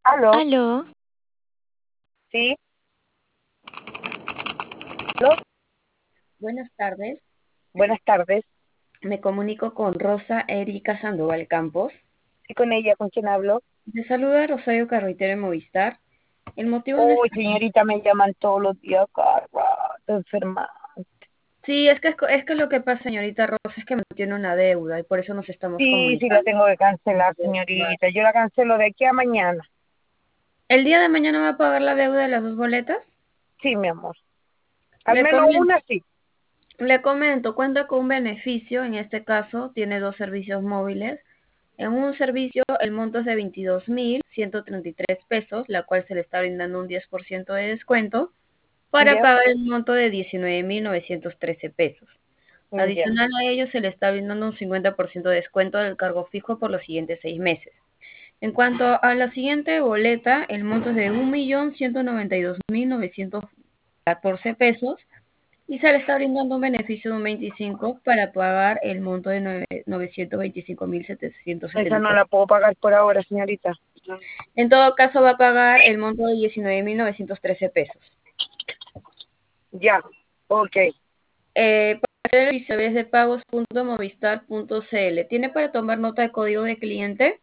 Aló, Aló, sí, aló, Buenas tardes, buenas tardes. me comunico con Rosa Erika Sandoval Campos. Sí, con ella, ¿con quién hablo? Le saluda Rosario Carretero en Movistar. El motivo de Uy, nuestra... señorita, me llaman todos los días, cada rato, enferma. Sí, es que lo que pasa, señorita Rosa, es que me tiene una deuda y por eso nos estamos Sí, sí, la comunicando. tengo que cancelar, señorita. Yo la cancelo de aquí a mañana. ¿El día de mañana va a pagar la deuda de las dos boletas? Sí, mi amor. Al Le menos comento, una sí. le comento, cuenta con un beneficio, en este caso tiene dos servicios móviles. En un servicio el monto es de 22.133 pesos, la cual se le está brindando un 10% de descuento, para Ya, pagar el monto de 19.913 pesos. ya. Adicional a ello, se le está brindando un 50% de descuento del cargo fijo por los siguientes 6 meses. En cuanto a la siguiente boleta, el monto es de 1.192.914 pesos y se le está brindando un beneficio de un 25 para pagar el monto de 925.777 Esa no pesos. la puedo pagar por ahora, señorita. En todo caso, va a pagar el monto de 19.913 pesos. Ya, ok. Para hacer el servicio de pagos.movistar.cl. ¿Tiene para tomar nota de código de cliente?